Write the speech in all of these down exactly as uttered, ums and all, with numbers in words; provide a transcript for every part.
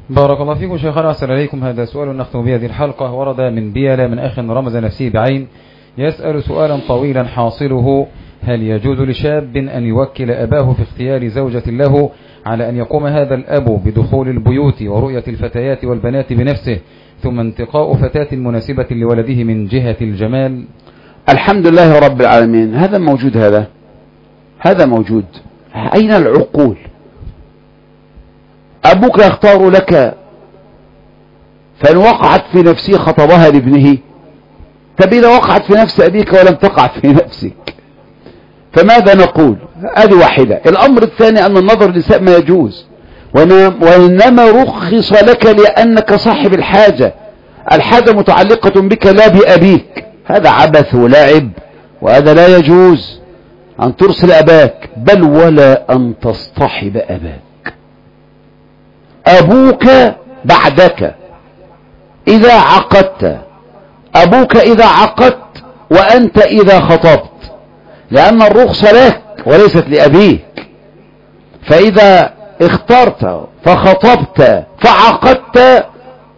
بارك الله فيكم شيخنا، أحسن إليكم. هذا سؤال نختم بهذه الحلقة. ورد من بيلا من أخ رمز نفسه بعين، يسأل سؤالا طويلا حاصله: هل يجوز لشاب أن يوكل أباه في اختيار زوجة له على أن يقوم هذا الأب بدخول البيوت ورؤية الفتيات والبنات بنفسه، ثم انتقاء فتاة مناسبة لولده من جهة الجمال؟ الحمد لله رب العالمين، هذا موجود، هذا هذا موجود. أين العقول؟ أبوك يختار لك، فإن وقعت في نفسه خطبها لابنه. طب إذا وقعت في نفس أبيك ولم تقع في نفسك فماذا نقول؟ هذه واحدة. الأمر الثاني أن النظر للنساء ما يجوز، وإنما رخص لك لأنك صاحب الحاجة، الحاجة متعلقة بك لا بأبيك. هذا عبث ولعب، وهذا لا يجوز أن ترسل أباك، بل ولا أن تصطحب أباك. أبوك بعدك إذا عقدت، أبوك إذا عقدت وأنت إذا خطبت، لأن الرخصة لك وليست لأبيك. فإذا اخترت فخطبت فعقدت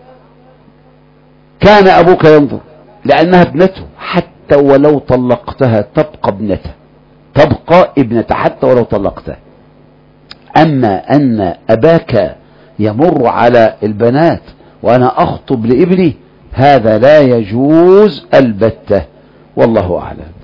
كان أبوك ينظر، لأنها ابنته، حتى ولو طلقتها تبقى ابنته، تبقى ابنته حتى ولو طلقتها. أما أن أباك يمر على البنات وأنا أخطب لابني، هذا لا يجوز البتة، والله أعلم.